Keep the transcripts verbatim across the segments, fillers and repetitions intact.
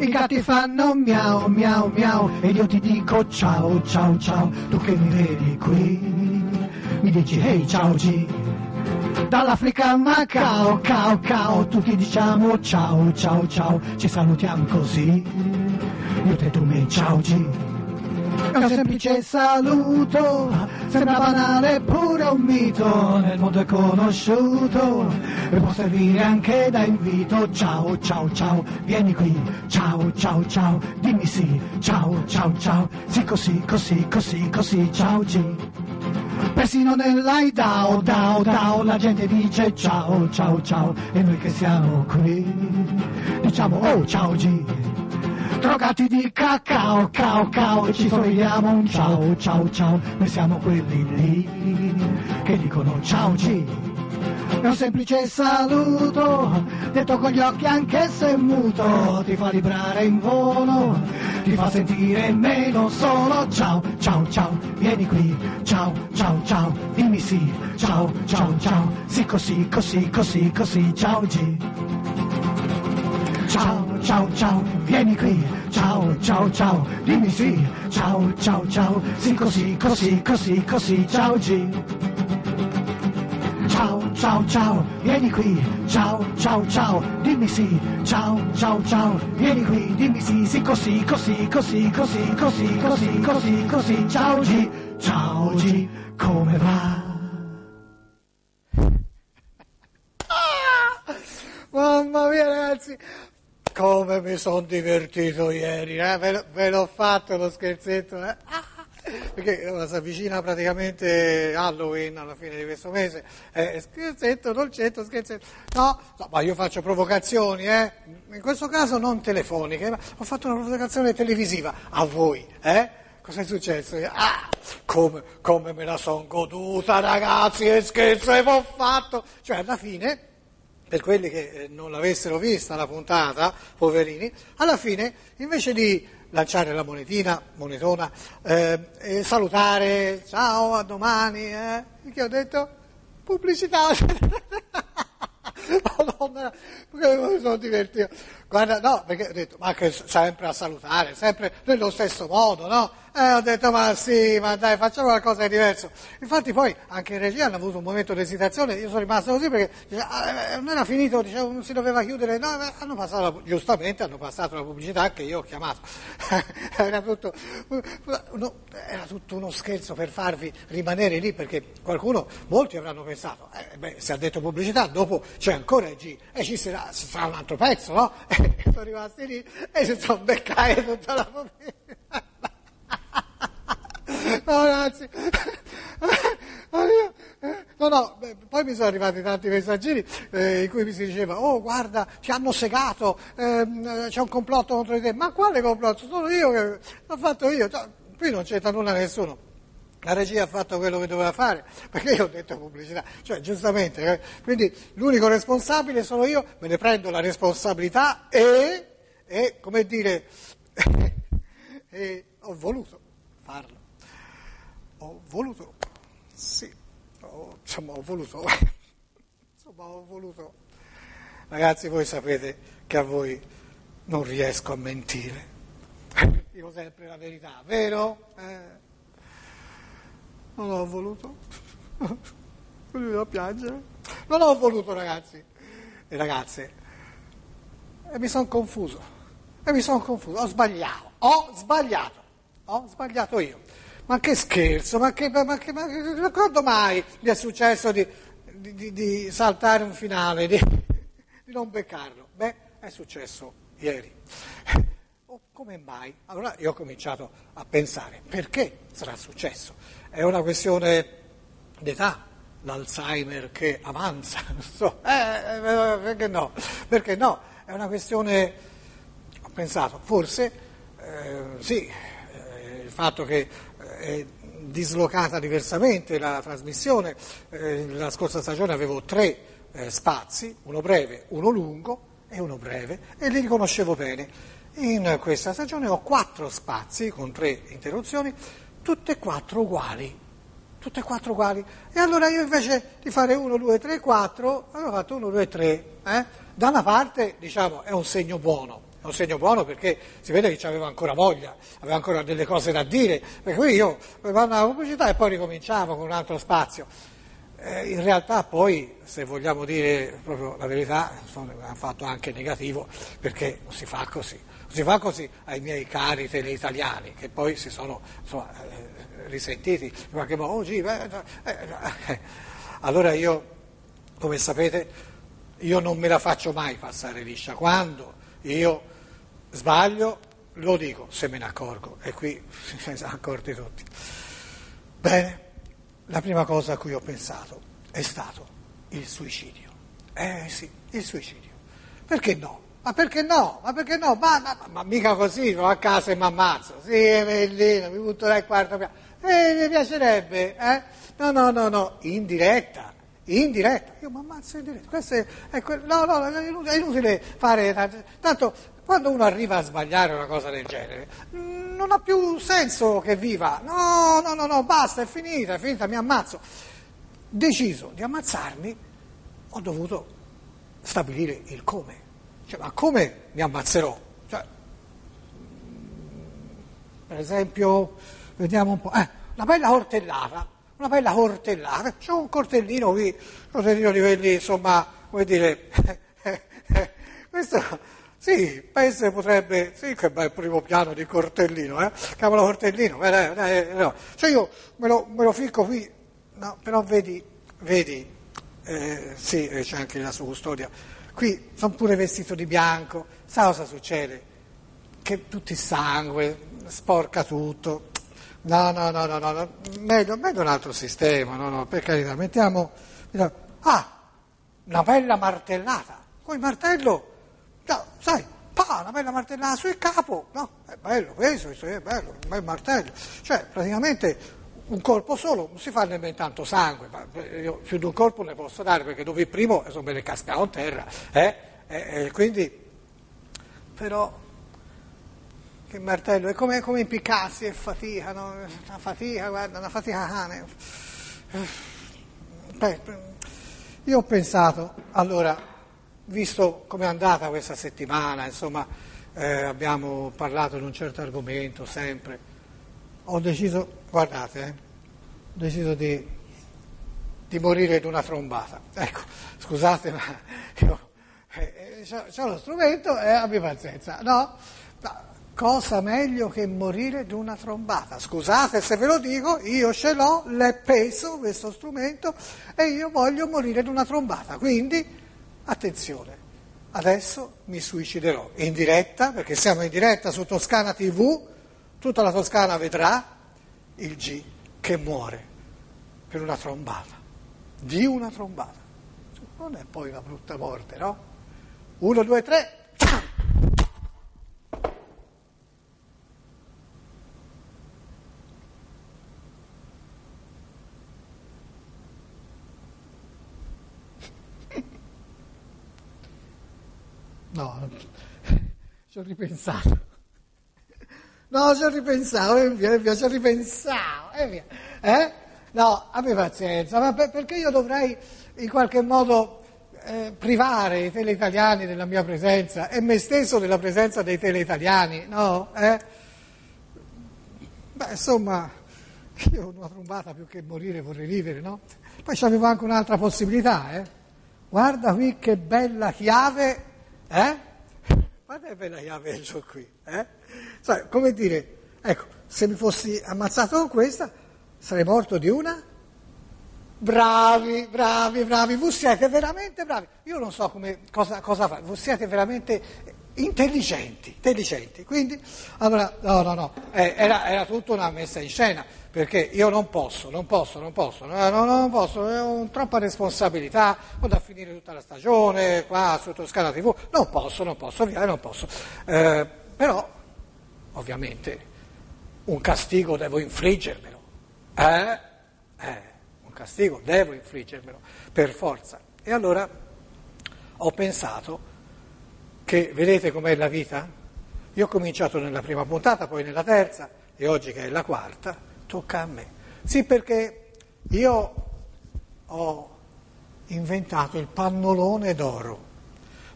i gatti fanno miau miau miau ed io ti dico ciao ciao ciao. Tu che mi vedi qui mi dici hey ciao G. Dall'Africa al Macao, cao cao, tutti diciamo ciao ciao ciao, ci salutiamo così, io te tu me ciao G. È un semplice saluto, sembra banale pure un mito, nel mondo è conosciuto e può servire anche da invito. Ciao ciao ciao, vieni qui, ciao ciao ciao, dimmi sì, ciao ciao ciao, sì così così così così, ciao G. Persino nell'Aidao, dao, dao, la gente dice ciao, ciao, ciao, e noi che siamo qui diciamo oh, ciao G. Drogati di cacao, cao, cao, ci somigliamo un ciao, ciao, ciao, noi siamo quelli lì che dicono ciao G. È un semplice saluto, detto con gli occhi anche se muto, ti fa vibrare in volo, ti fa sentire meno solo. Ciao, ciao, ciao, vieni qui, ciao, ciao, ciao, dimmi sì, ciao, ciao, ciao, sì così, così, così, così, ciao G. Ciao, ciao, ciao, vieni qui, ciao, ciao, ciao, dimmi sì, ciao, ciao, ciao, sì così, così, così, così, ciao G. Ciao, ciao, ciao, vieni qui, ciao, ciao, ciao, dimmi sì, ciao, ciao, ciao, vieni qui, dimmi sì, sì così, così, così, così, così, così, così, così, ciao G, ciao G, come va? Ah, mamma mia ragazzi, come mi sono divertito ieri, eh? ve, l- ve l'ho fatto lo scherzetto, eh? Ah. Perché ora si avvicina praticamente Halloween alla fine di questo mese, eh, scherzetto, dolcetto, scherzetto, no, no, ma io faccio provocazioni, eh? In questo caso non telefoniche, ma ho fatto una provocazione televisiva a voi, eh? Cos'è successo? Ah, come, come me la son goduta ragazzi, che scherzo ho fatto, cioè alla fine, per quelli che non l'avessero vista la puntata, poverini, alla fine invece di lanciare la monetina, monetona, eh, e salutare, ciao, a domani, eh? Che ho detto? Pubblicità! Madonna, perché mi sono divertito. Guarda, no, perché ho detto, ma che sempre a salutare, sempre nello stesso modo, no? Eh, ho detto, ma sì, ma dai, facciamo qualcosa di diverso. Infatti poi anche in regia hanno avuto un momento di esitazione, io sono rimasto così perché dice, ah, non era finito, dicevo, non si doveva chiudere, no, hanno passato, la, giustamente hanno passato la pubblicità che io ho chiamato. era, tutto, no, era tutto uno scherzo per farvi rimanere lì, perché qualcuno, molti avranno pensato, eh, beh, se ha detto pubblicità, dopo c'è ancora il G, e ci sarà, sarà un altro pezzo, no? E sono rimasti lì e si sono beccati tutta la pubblicità. No ragazzi, no no, poi mi sono arrivati tanti messaggini eh, in cui mi si diceva, oh guarda, ci hanno segato, ehm, c'è un complotto contro di te, ma quale complotto? Sono io che l'ho fatto io, cioè, qui non c'entra nulla nessuno. La regia ha fatto quello che doveva fare, perché io ho detto pubblicità, cioè giustamente, eh? Quindi l'unico responsabile sono io, me ne prendo la responsabilità e, e come dire, e ho voluto farlo. Ho voluto, sì, ho, insomma ho voluto, insomma ho voluto. Ragazzi, voi sapete che a voi non riesco a mentire, dico sempre la verità, vero? Eh, non ho voluto, non a piangere, non ho voluto ragazzi e ragazze, e mi sono confuso, e mi sono confuso, ho sbagliato, ho sbagliato, ho sbagliato io. Ma che scherzo, ma che, ma che, ma che quando mai mi è successo di, di, di, di saltare un finale, di, di non beccarlo? Beh, è successo ieri. Oh, come mai? Allora io ho cominciato a pensare, perché sarà successo? È una questione d'età, l'Alzheimer che avanza, non so, eh, eh, perché no? Perché no? È una questione, ho pensato, forse, eh, sì, eh, il fatto che è dislocata diversamente la trasmissione, eh, la scorsa stagione avevo tre eh, spazi, uno breve, uno lungo e uno breve, e li riconoscevo bene. In questa stagione ho quattro spazi con tre interruzioni, tutte e quattro uguali, tutte e quattro uguali. E allora io invece di fare uno, due, tre, quattro, avevo fatto uno, due, tre. Eh? Da una parte, diciamo, è un segno buono, è un segno buono perché si vede che aveva ancora voglia, aveva ancora delle cose da dire, perché qui io vado alla pubblicità e poi ricominciamo con un altro spazio. Eh, in realtà poi, se vogliamo dire proprio la verità, sono un fatto anche negativo, perché non si fa così, non si fa così ai miei cari teleitaliani, che poi si sono insomma, eh, risentiti in qualche modo. Oh, sì, beh, eh, eh. Allora io, come sapete, io non me la faccio mai passare liscia. Quando io sbaglio, lo dico, se me ne accorgo, e qui se ne sono accorti tutti. Bene. La prima cosa a cui ho pensato è stato il suicidio. Eh sì, il suicidio. Perché no? Ma perché no? Ma perché no? Ma, ma, ma mica così, no? A casa e mi ammazzo. Sì, è bellino, mi butto dal quarto piano. Eh, mi piacerebbe, eh? No, no, no, no, in diretta. In diretta. Io mi ammazzo in diretta. Questo è, è que- no, no, è inutile, è inutile fare... Tanto... Quando uno arriva a sbagliare una cosa del genere, non ha più senso che viva. No, no, no, no, basta, è finita, è finita, mi ammazzo. Deciso di ammazzarmi, ho dovuto stabilire il come. Cioè, ma come mi ammazzerò? Cioè, per esempio, vediamo un po', eh, una bella coltellata, una bella coltellata, c'ho un coltellino qui, un coltellino di quelli, insomma, come dire, questo... Sì, penso che potrebbe, sì che bel primo piano di coltellino, eh? Cavolo coltellino, eh, eh, no. Cioè io me lo, me lo ficco qui, no, però vedi, vedi, eh, sì, c'è anche la sua custodia, qui sono pure vestito di bianco, sa cosa succede? Che tutti sangue, sporca tutto, no, no, no, no, no, no. Meglio, meglio un altro sistema, no, no, per carità, mettiamo, mettiamo ah, una bella martellata, col martello, no, sai, pa, una bella martellata sul capo, no, è bello questo, è bello, un bel martello, cioè praticamente un colpo solo, non si fa nemmeno tanto sangue, ma io più di un colpo ne posso dare perché dove il primo sono belle cascate in terra, eh, e, e quindi, però, che martello, è come, come impiccarsi, è fatica, no? Una fatica, guarda, una fatica cane. Beh, io ho pensato, allora, visto com'è andata questa settimana, insomma, eh, abbiamo parlato di un certo argomento sempre, ho deciso, guardate, eh, ho deciso di, di morire di una trombata. Ecco, scusate, ma io, eh, c'ho lo strumento e eh, abbi pazienza, no? Ma cosa meglio che morire di una trombata? Scusate se ve lo dico, io ce l'ho, l'è peso questo strumento e io voglio morire di una trombata, quindi... Attenzione, adesso mi suiciderò in diretta, perché siamo in diretta su Toscana tivù, tutta la Toscana vedrà il G che muore per una trombata, di una trombata. Non è poi una brutta morte, no? Uno, due, tre, no, ci ho ripensato. No, ci ho ripensato, e via, e via, ci ho ripensato, e via. Eh? No, abbi pazienza, ma per, perché io dovrei in qualche modo eh, privare i teleitaliani della mia presenza e me stesso della presenza dei teleitaliani, no? Eh? Beh, insomma, io una trombata più che morire vorrei vivere, no? Poi c'avevo anche un'altra possibilità, eh? Guarda qui che bella chiave, eh? Guarda che bella chiave che ho qui, eh? Sai, come dire, ecco, se mi fossi ammazzato con questa, sarei morto di una? Bravi, bravi, bravi, voi siete veramente bravi. Io non so come, cosa, cosa fare, voi siete veramente intelligenti, intelligenti. Quindi, allora, no, no, no, eh, era, era tutta una messa in scena, perché io non posso, non posso, non posso, no, no, non posso, ho troppa responsabilità, ho da finire tutta la stagione, qua su Toscana tivù, non posso, non posso, via, non posso. Eh, però, ovviamente, un castigo devo infliggermelo, eh? Eh. Castigo, devo infliggermelo, per forza. E allora ho pensato che, vedete com'è la vita? Io ho cominciato nella prima puntata, poi nella terza, e oggi che è la quarta, tocca a me. Sì, perché io ho inventato il pannolone d'oro.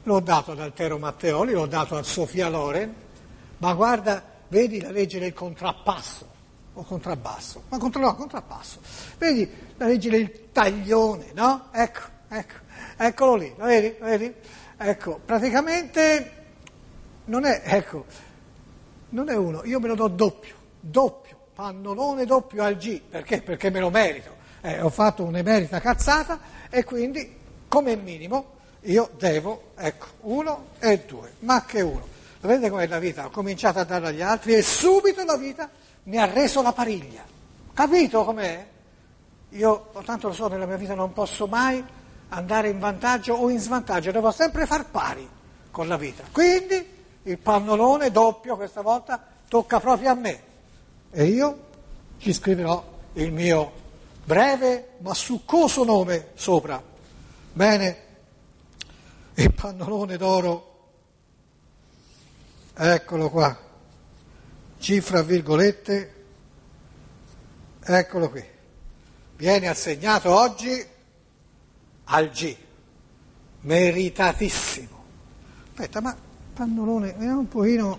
l'ho dato ad Altero Matteoli, l'ho dato a Sofia Loren, ma guarda, vedi la legge del contrappasso, o contrabbasso, ma contra, no, contrappasso, vedi la legge del taglione, no? Ecco, ecco, eccolo lì, lo vedi, lo vedi? Ecco, praticamente non è, ecco, non è uno, io me lo do doppio, doppio, pannolone doppio al G, perché? Perché me lo merito, eh, ho fatto un'emerita cazzata e quindi come minimo io devo, ecco, uno e due, ma che uno. Lo vedete com'è la vita? Ho cominciato a darla agli altri e subito la vita mi ha reso la pariglia. Capito com'è? Io, tanto lo so, nella mia vita non posso mai andare in vantaggio o in svantaggio, devo sempre far pari con la vita. Quindi il pannolone doppio questa volta tocca proprio a me e io ci scriverò il mio breve ma succoso nome sopra. Bene, il pannolone d'oro, eccolo qua, G fra virgolette, eccolo qui, viene assegnato oggi al G, meritatissimo. Aspetta, ma pannolone, vediamo un pochino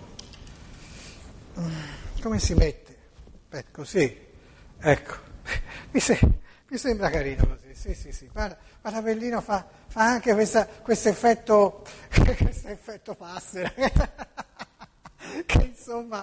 come si mette. Aspetta, così, ecco, mi, se, mi sembra carino così, sì, sì, sì, guarda, ma l'Avellino fa, fa anche questo effetto, questo effetto passera. Che insomma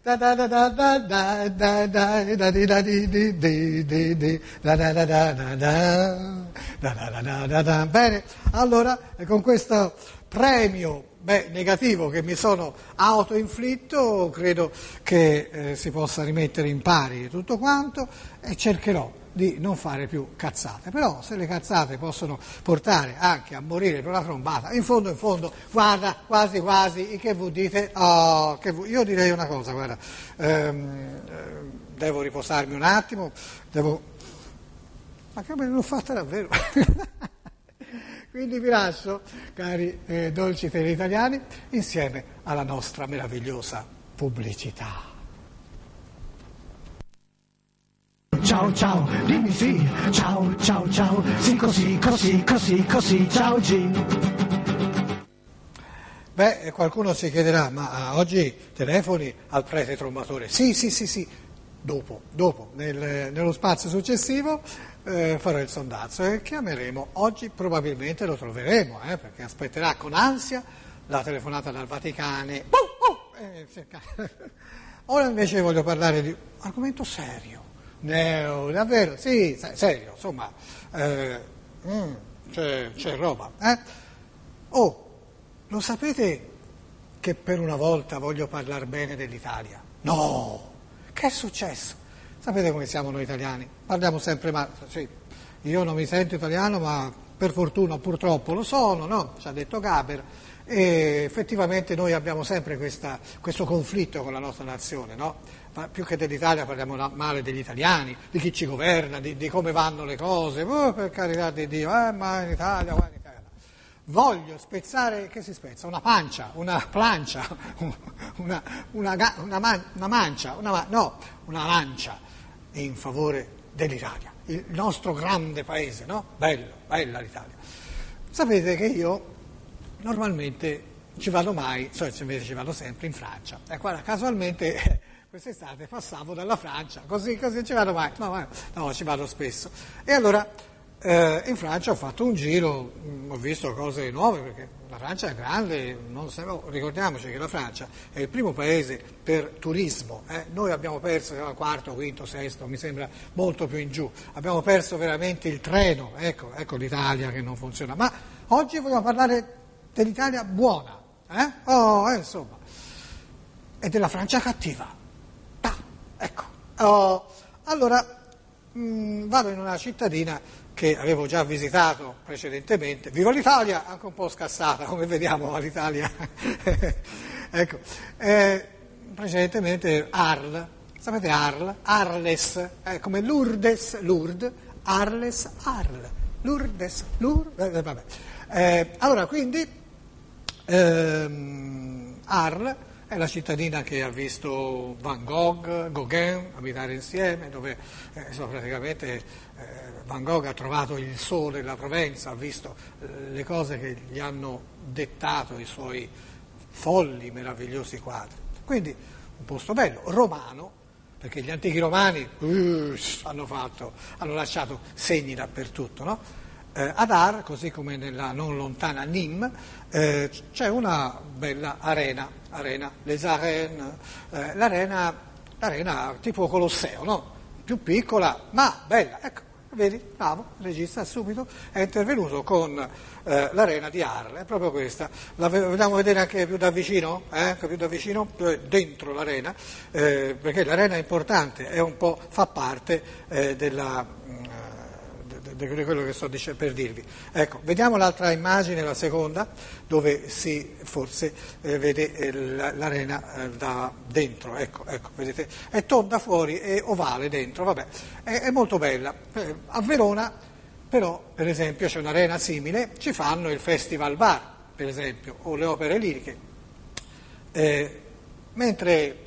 bene, allora con questo premio beh, negativo che mi sono autoinflitto credo che eh, si possa rimettere in pari tutto quanto e cercherò di non fare più cazzate, però se le cazzate possono portare anche a morire per una trombata, in fondo in fondo, guarda, quasi quasi, che voi dite? Oh, che vu... Io direi una cosa, guarda, ehm, devo riposarmi un attimo, devo... Ma che me l'ho fatta davvero? Quindi vi lascio, cari eh, dolci teleitaliani, insieme alla nostra meravigliosa pubblicità. Ciao ciao, dimmi sì, ciao ciao ciao, sì così, così, così, così, ciao G. Beh, qualcuno si chiederà, ma uh, oggi telefoni al prete trombatore? Sì, sì, sì, sì, dopo, dopo, nel, nello spazio successivo eh, farò il sondaggio e chiameremo, oggi probabilmente lo troveremo, eh, perché aspetterà con ansia la telefonata dal Vaticano. Uh, uh, eh, ora invece voglio parlare di un argomento serio. No, davvero, sì, serio, insomma, eh, mm, c'è, c'è roba. Eh? Oh, lo sapete che per una volta voglio parlare bene dell'Italia? No, che è successo? Sapete come siamo noi italiani? Parliamo sempre male, sì, io non mi sento italiano, ma per fortuna purtroppo lo sono, no? Ci ha detto Gaber. E effettivamente noi abbiamo sempre questa, questo conflitto con la nostra nazione, no? Ma più che dell'Italia parliamo male degli italiani, di chi ci governa, di, di come vanno le cose, oh, per carità di Dio, eh, ma in Italia, guarda in Italia. Voglio spezzare, che si spezza? Una pancia, una plancia, una, una, una, man, una mancia, una, no, una lancia in favore dell'Italia, il nostro grande paese, no? Bello, bella l'Italia. Sapete che io normalmente ci vado mai, cioè invece ci vado sempre in Francia. E guarda, casualmente quest'estate passavo dalla Francia, così, così ci vado mai, no, no, ci vado spesso. E allora eh, in Francia ho fatto un giro, mh, ho visto cose nuove, perché la Francia è grande, non so, oh, ricordiamoci che la Francia è il primo paese per turismo, eh. Noi abbiamo perso, siamo al quarto, quinto, sesto, mi sembra molto più in giù, abbiamo perso veramente il treno, ecco, ecco l'Italia che non funziona. Ma oggi vogliamo parlare dell'Italia buona, eh? Oh, eh, insomma, e della Francia cattiva. Ah, ecco. Oh, allora, mh, vado in una cittadina che avevo già visitato precedentemente. Vivo l'Italia, anche un po' scassata, come vediamo l'Italia. Ecco, eh, precedentemente Arles, sapete Arles? Arles, eh, come Lourdes, Lourdes, Arles, Arles, Lourdes, Lourdes, eh, vabbè. Eh, allora, quindi, ehm, Arles è è la cittadina che ha visto Van Gogh, Gauguin abitare insieme, dove eh, insomma, praticamente eh, Van Gogh ha trovato il sole, la Provenza, ha visto eh, le cose che gli hanno dettato i suoi folli, meravigliosi quadri. Quindi un posto bello, romano, perché gli antichi romani uh, hanno, fatto, hanno lasciato segni dappertutto, no? Eh, ad Ar, così come nella non lontana Nîmes, eh, c'è una bella arena, arena Les Arènes, eh, l'arena, l'arena tipo Colosseo, no? Più piccola, ma bella, ecco, vedi, bravo, il regista subito è intervenuto con eh, l'arena di Arles, è proprio questa, la vogliamo vedere anche più da vicino, eh? Anche più da vicino, dentro l'arena, eh, perché l'arena è importante, è un po', fa parte eh, della... di quello che sto per dirvi. Ecco, vediamo l'altra immagine, la seconda, dove si forse eh, vede eh, l'arena eh, da dentro, ecco, ecco, vedete, è tonda fuori e ovale dentro, vabbè, è, è molto bella. Eh, a Verona, però, per esempio, c'è un'arena simile, ci fanno il Festival Bar, per esempio, o le opere liriche, eh, mentre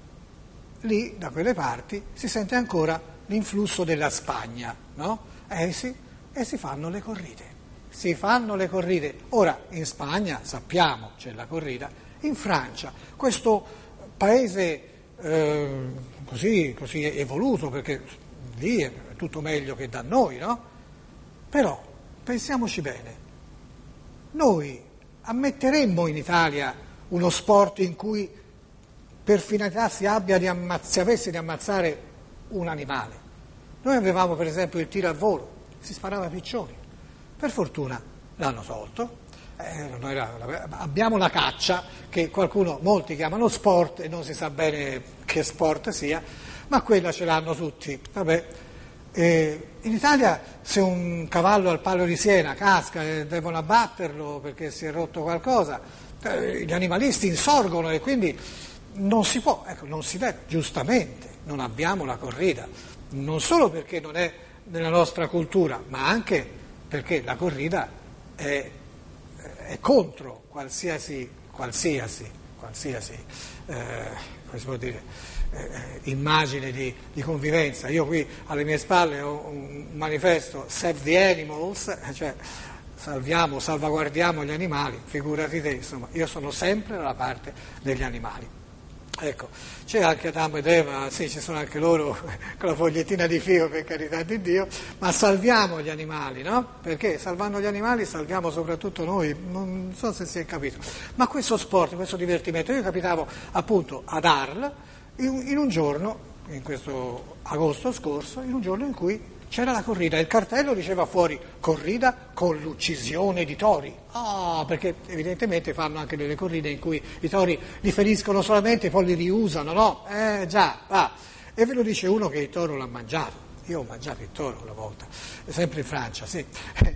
lì, da quelle parti, si sente ancora l'influsso della Spagna, no? Eh sì, e si fanno le corride, si fanno le corride. Ora, in Spagna, sappiamo, c'è la corrida, in Francia, questo paese eh, così, così evoluto, perché lì è tutto meglio che da noi, no? Però, pensiamoci bene, noi ammetteremmo in Italia uno sport in cui per finalità si, abbia di ammazz- si avesse di ammazzare un animale. Noi avevamo per esempio il tiro a volo, si sparava a piccioni, per fortuna l'hanno tolto, eh, non era, abbiamo la caccia che qualcuno, molti chiamano sport e non si sa bene che sport sia, ma quella ce l'hanno tutti. Vabbè. Eh, in Italia se un cavallo al Palo di Siena casca e devono abbatterlo perché si è rotto qualcosa, eh, gli animalisti insorgono e quindi non si può, ecco, non si deve, giustamente, non abbiamo la corrida. Non solo perché non è nella nostra cultura, ma anche perché la corrida è, è contro qualsiasi, qualsiasi, qualsiasi eh, come si può dire, eh, immagine di, di convivenza. Io qui alle mie spalle ho un manifesto Save the Animals, cioè salviamo, salvaguardiamo gli animali, figurati te, insomma, io sono sempre dalla parte degli animali. Ecco, c'è anche Adamo ed Eva, sì, ci sono anche loro con la fogliettina di fico, per carità di Dio, ma salviamo gli animali, no? Perché salvando gli animali salviamo soprattutto noi, non so se si è capito. Ma questo sport, questo divertimento, io capitavo appunto ad Arles in, in un giorno, in questo agosto scorso, in un giorno in cui c'era la corrida, il cartello diceva fuori corrida con l'uccisione di tori. Ah, perché evidentemente fanno anche delle corride in cui i tori li feriscono solamente e poi li riusano, no? Eh già, va. E ve lo dice uno che il toro l'ha mangiato. Io ho mangiato il toro una volta, sempre in Francia, sì.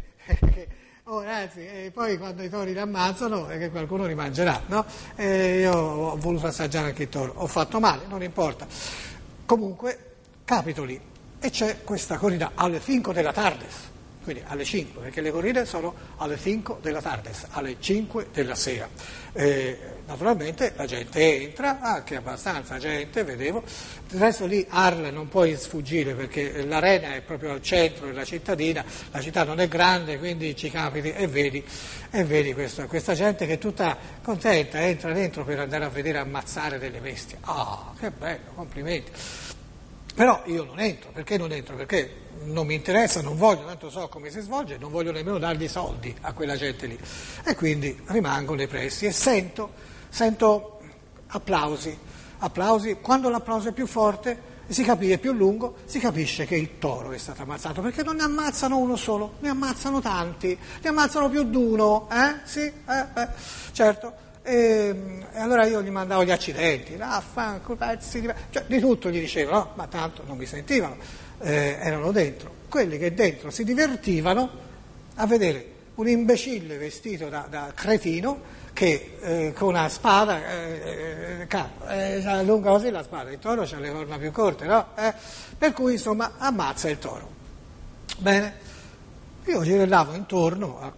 Oh, ragazzi, e poi quando i tori li ammazzano è che qualcuno li mangerà, no? E io ho voluto assaggiare anche il toro, ho fatto male, non importa. Comunque, capito lì. E c'è questa corrida alle cinque della tardes, quindi alle cinque, perché le corride sono alle cinque della tardes, alle cinque della sera. Eh, naturalmente la gente entra, anche abbastanza gente, vedevo. Adesso lì Arles non puoi sfuggire perché l'arena è proprio al centro della cittadina, la città non è grande, quindi ci capiti e vedi, e vedi questa, questa gente che è tutta contenta, entra dentro per andare a vedere ammazzare delle bestie. Ah, che bello, complimenti. Però io non entro, perché non entro? Perché non mi interessa, non voglio, tanto so come si svolge, non voglio nemmeno dargli soldi a quella gente lì. E quindi rimango nei pressi e sento, sento applausi, applausi, quando l'applauso è più forte si capisce, è più lungo, si capisce che il toro è stato ammazzato, perché non ne ammazzano uno solo, ne ammazzano tanti, ne ammazzano più di uno, eh? Sì, eh, eh, certo. E, e allora io gli mandavo gli accidenti, raffanculo, pezzi di... cioè di tutto gli dicevo, no? Ma tanto non mi sentivano, eh, erano dentro. Quelli che dentro si divertivano a vedere un imbecille vestito da, da cretino che eh, con una spada, eh, eh, eh, lunga così la spada, il toro c'ha le corna più corte, no? Eh? Per cui insomma ammazza il toro. Bene, io girellavo intorno a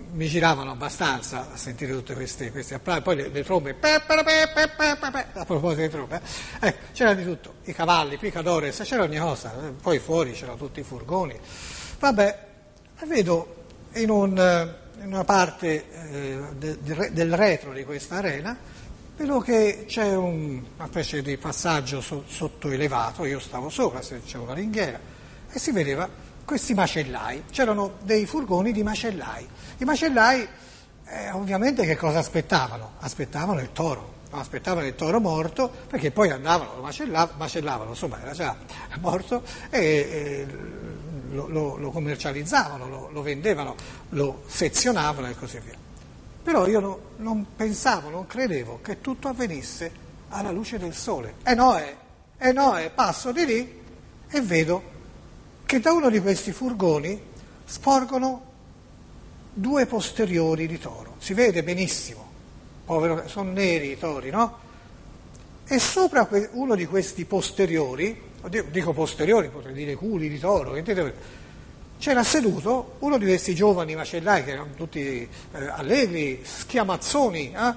mi giravano abbastanza a sentire tutte queste, queste applausi, poi le, le trombe, pe, pe, pe, pe, pe, pe, pe, a proposito di trombe, eh. Ecco, c'era di tutto, i cavalli, picadores, c'era ogni cosa, poi fuori c'erano tutti i furgoni. Vabbè, vedo in, un, in una parte eh, de, de, del retro di questa arena, vedo che c'è un, una specie di passaggio so, sottoelevato, io stavo sopra, c'è una ringhiera, e si vedeva questi macellai, c'erano dei furgoni di macellai. I macellai eh, ovviamente che cosa aspettavano? Aspettavano il toro, no? Aspettavano il toro morto, perché poi andavano, lo macellavano, macellavano, insomma era già morto, e, e lo, lo, lo commercializzavano, lo, lo vendevano, lo sezionavano e così via. Però io no, non pensavo, non credevo che tutto avvenisse alla luce del sole. E no, è, e no, è, passo di lì e vedo che da uno di questi furgoni sporgono due posteriori di toro. Si vede benissimo, povero, sono neri i tori, no? E sopra que- uno di questi posteriori, dico posteriori, potrei dire culi di toro, c'era seduto uno di questi giovani macellai che erano tutti eh, allegri, schiamazzoni, eh?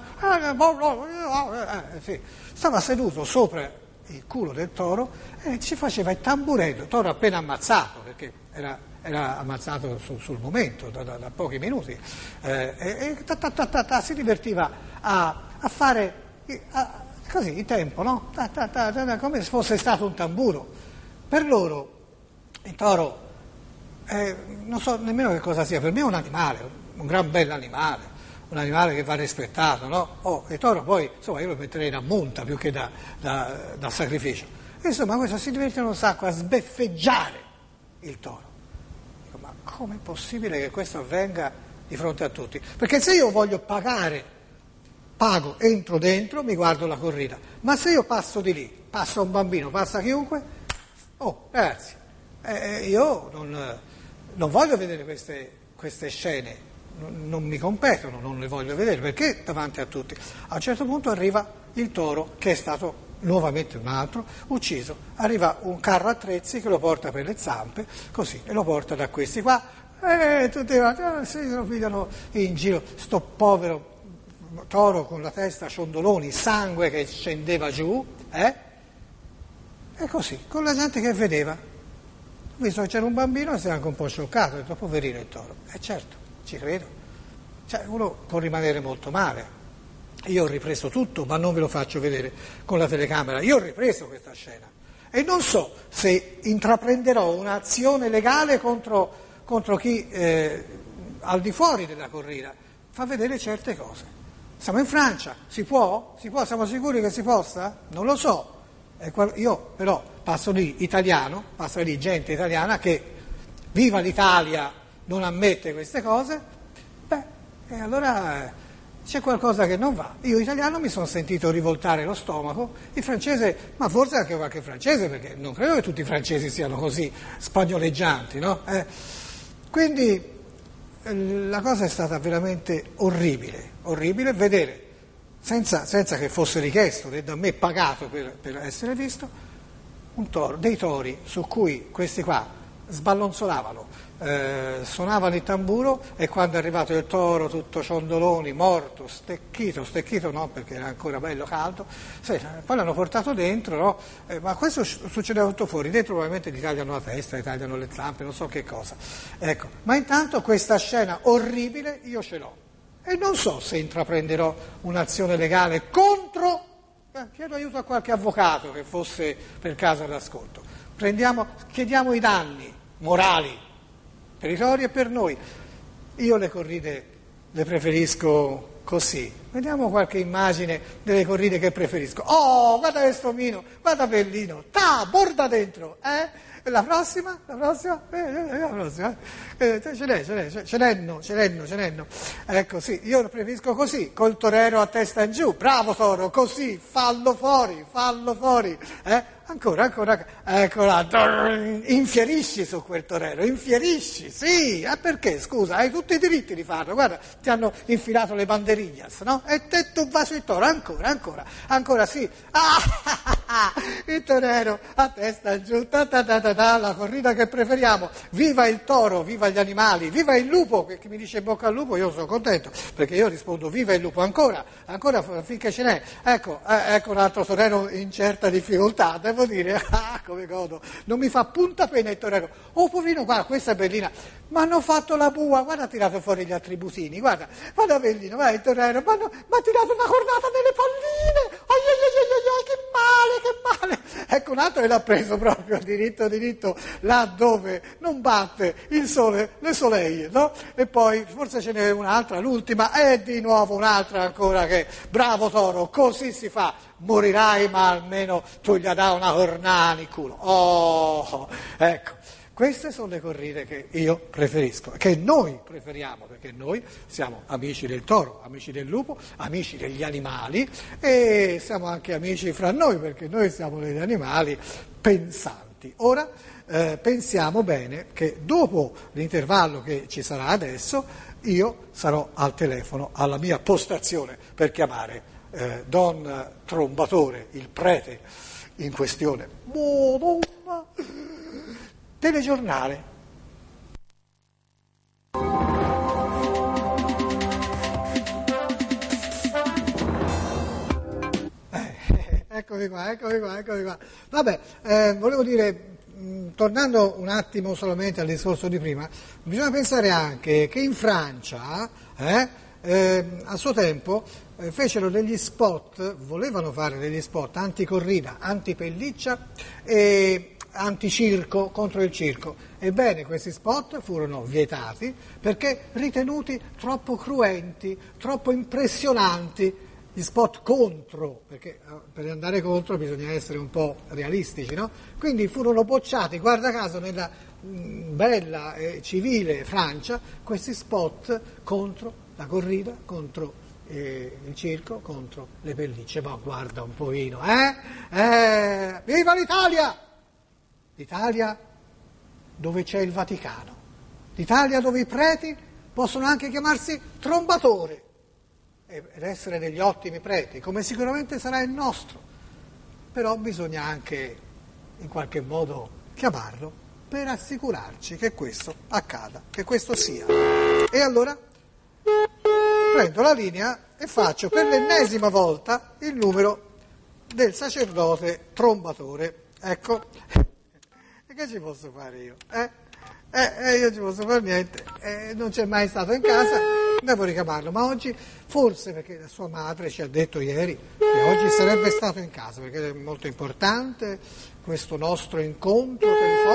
Eh, sì. Stava seduto sopra il culo del toro e ci faceva il tamburetto, toro appena ammazzato, perché era, era ammazzato su, sul momento, da, da, da pochi minuti, eh, e, e ta, ta, ta, ta, ta, si divertiva a, a fare a, così il tempo, no? Ta, ta, ta, ta, come se fosse stato un tamburo. Per loro il toro, eh, non so nemmeno che cosa sia, per me è un animale, un gran bell'animale, un animale che va rispettato, no? Oh, il toro poi, insomma, io lo metterei da monta più che da, da, da sacrificio. Insomma, questo si divertono un sacco a sbeffeggiare il toro. Dico, ma com'è possibile che questo avvenga di fronte a tutti? Perché se io voglio pagare, pago, entro dentro, mi guardo la corrida. Ma se io passo di lì, passa un bambino, passa chiunque, oh, ragazzi, eh, io non, non voglio vedere queste, queste scene. Non mi competono, non le voglio vedere, perché davanti a tutti. A un certo punto arriva il toro, che è stato nuovamente un altro, ucciso. Arriva un carro attrezzi che lo porta per le zampe, così, e lo porta da questi qua. E tutti ah, si lo pigliano in giro, sto povero toro con la testa ciondoloni, sangue che scendeva giù, eh? E così, con la gente che vedeva. Ho visto che c'era un bambino e si era anche un po' scioccato, ho detto, poverino il toro. E certo. Ci credo. Cioè, uno può rimanere molto male. Io ho ripreso tutto, ma non ve lo faccio vedere con la telecamera. Io ho ripreso questa scena e non so se intraprenderò un'azione legale contro, contro chi eh, al di fuori della corrida fa vedere certe cose. Siamo in Francia, si può? Si può? Siamo sicuri che si possa? Non lo so. Io però passo lì italiano, passo lì gente italiana che viva l'Italia, non ammette queste cose, beh, e allora eh, c'è qualcosa che non va. Io italiano mi sono sentito rivoltare lo stomaco, il francese, ma forse anche qualche francese, perché non credo che tutti i francesi siano così spagnoleggianti, no? Eh, quindi eh, la cosa è stata veramente orribile, orribile vedere, senza, senza che fosse richiesto, da me pagato per, per essere visto, un toro, dei tori su cui questi qua sballonzolavano, eh, suonavano il tamburo e quando è arrivato il toro tutto ciondoloni, morto, stecchito, stecchito no perché era ancora bello caldo, sì, poi l'hanno portato dentro, no? eh, ma questo succedeva tutto fuori, dentro probabilmente gli tagliano la testa, gli tagliano le zampe, non so che cosa, ecco. Ma intanto questa scena orribile io ce l'ho e non so se intraprenderò un'azione legale contro, eh, chiedo aiuto a qualche avvocato che fosse per caso all'ascolto. Prendiamo, chiediamo i danni morali per i tori e per noi. Io le corride le preferisco così. Vediamo qualche immagine delle corride che preferisco. Oh, guarda questo omino, guarda Bellino, ta, borda dentro, eh? La prossima? La prossima? Eh, la prossima. Eh, ce n'è, ce n'è, ce n'è, ce n'è, ce n'è. Ecco, sì, io lo preferisco così, col torero a testa in giù. Bravo toro, così, fallo fuori, fallo fuori. Eh? Ancora, ancora, eccola, infierisci su quel torero, infierisci, sì, eh perché, scusa, hai tutti i diritti di farlo, guarda, ti hanno infilato le banderillas, no? E te tu vai sul toro, ancora, ancora, ancora sì, ah, Il torero a testa giù, ta ta ta ta ta, la corrida che preferiamo. Viva il toro, viva gli animali, viva il lupo, che, che mi dice bocca al lupo, io sono contento, perché io rispondo viva il lupo ancora, ancora finché ce n'è. Ecco, eh, ecco un altro torero in certa difficoltà, devo dire, ah, come godo, non mi fa punta pena il torero. Oh, poverino, guarda, questa è bellina, ma hanno fatto la bua, guarda, ha tirato fuori gli attributini, guarda, guarda bellino, guarda il torero, ma ha tirato una cordata delle palline, ai ai ai ai ai, che male, che male. Ecco, un altro e l'ha preso proprio diritto diritto là dove non batte il sole, le soleil, no? E poi forse ce n'è un'altra, l'ultima, e di nuovo un'altra ancora che, bravo toro, così si fa, morirai ma almeno tu gli dai una cornana in culo. Oh, ecco. Queste sono le corride che io preferisco, che noi preferiamo, perché noi siamo amici del toro, amici del lupo, amici degli animali e siamo anche amici fra noi, perché noi siamo degli animali pensanti. Ora eh, pensiamo bene che dopo l'intervallo che ci sarà adesso, io sarò al telefono alla mia postazione per chiamare eh, Don Trombatore, il prete in questione. Madonna! Telegiornale. Eh, eccomi qua, eccomi qua, eccomi qua. Vabbè, eh, volevo dire, mh, tornando un attimo solamente al discorso di prima, bisogna pensare anche che in Francia, eh, eh, a suo tempo, eh, fecero degli spot, volevano fare degli spot anticorrida, antipelliccia e anticirco, contro il circo. Ebbene, questi spot furono vietati perché ritenuti troppo cruenti, troppo impressionanti. Gli spot contro, perché per andare contro bisogna essere un po' realistici, no? Quindi furono bocciati, guarda caso, nella mh, bella e civile Francia, questi spot contro la corrida, contro eh, il circo, contro le pellicce. Ma guarda un pochino, eh? eh? Viva l'Italia! L'Italia dove c'è il Vaticano, l'Italia dove i preti possono anche chiamarsi Trombatore ed essere degli ottimi preti, come sicuramente sarà il nostro, però bisogna anche in qualche modo chiamarlo per assicurarci che questo accada, che questo sia. E allora prendo la linea e faccio per l'ennesima volta il numero del sacerdote Trombatore. Ecco. Che ci posso fare io? Eh? Eh, eh, io ci posso fare niente, eh, non c'è mai stato in casa, devo richiamarlo, ma oggi forse perché la sua madre ci ha detto ieri che oggi sarebbe stato in casa, perché è molto importante questo nostro incontro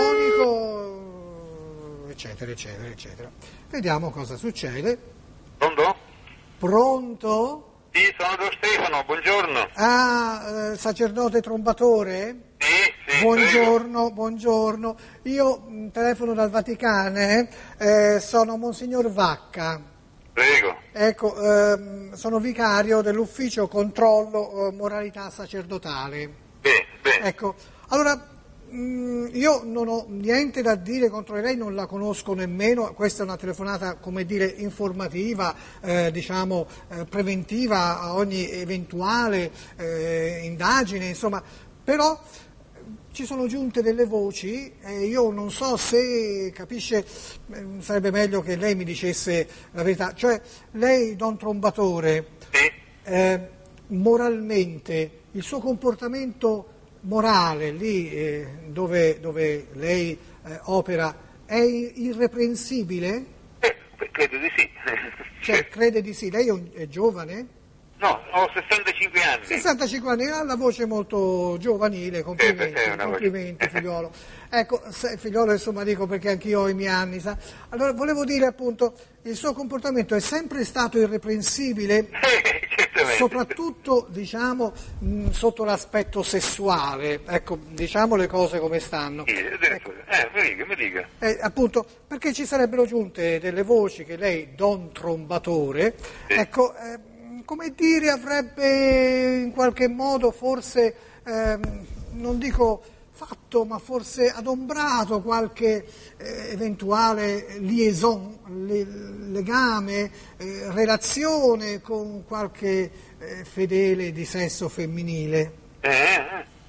telefonico, eccetera, eccetera, eccetera. Vediamo cosa succede. Pronto? Pronto? Sì, sono Don Stefano, buongiorno. Ah, eh, sacerdote Trombatore? Sì, sì. Buongiorno, prego. buongiorno. Io mh, telefono dal Vaticano, eh, sono Monsignor Vacca. Prego. Ecco, ehm, sono vicario dell'ufficio controllo eh, moralità sacerdotale. Bene, bene. Ecco, allora mh, io non ho niente da dire contro lei, non la conosco nemmeno, questa è una telefonata, come dire, informativa, eh, diciamo eh, preventiva a ogni eventuale eh, indagine, insomma, però ci sono giunte delle voci e io non so se capisce, eh, sarebbe meglio che lei mi dicesse la verità, cioè lei, Don Trombatore, Sì. eh, moralmente, il suo comportamento morale lì eh, dove, dove lei eh, opera è irreprensibile? Eh, credo di sì. Cioè, crede di sì, lei è, un, è giovane? No, ho sessantacinque anni. sessantacinque anni, ha la voce molto giovanile, complimenti, Eh, complimenti voce. figliolo. Ecco, se, figliolo insomma dico perché anch'io ho i miei anni, sa. Allora volevo dire appunto, il suo comportamento è sempre stato irreprensibile, Eh, certamente. soprattutto diciamo mh, sotto l'aspetto sessuale, ecco, diciamo le cose come stanno. Sì, Ecco. eh, mi dica, mi dica. Eh, appunto, perché ci sarebbero giunte delle voci che lei, Don Trombatore, Sì. ecco, eh, come dire, avrebbe in qualche modo forse, ehm, non dico fatto, ma forse adombrato qualche eh, eventuale liaison, le, legame, eh, relazione con qualche eh, fedele di sesso femminile. Eh, eh.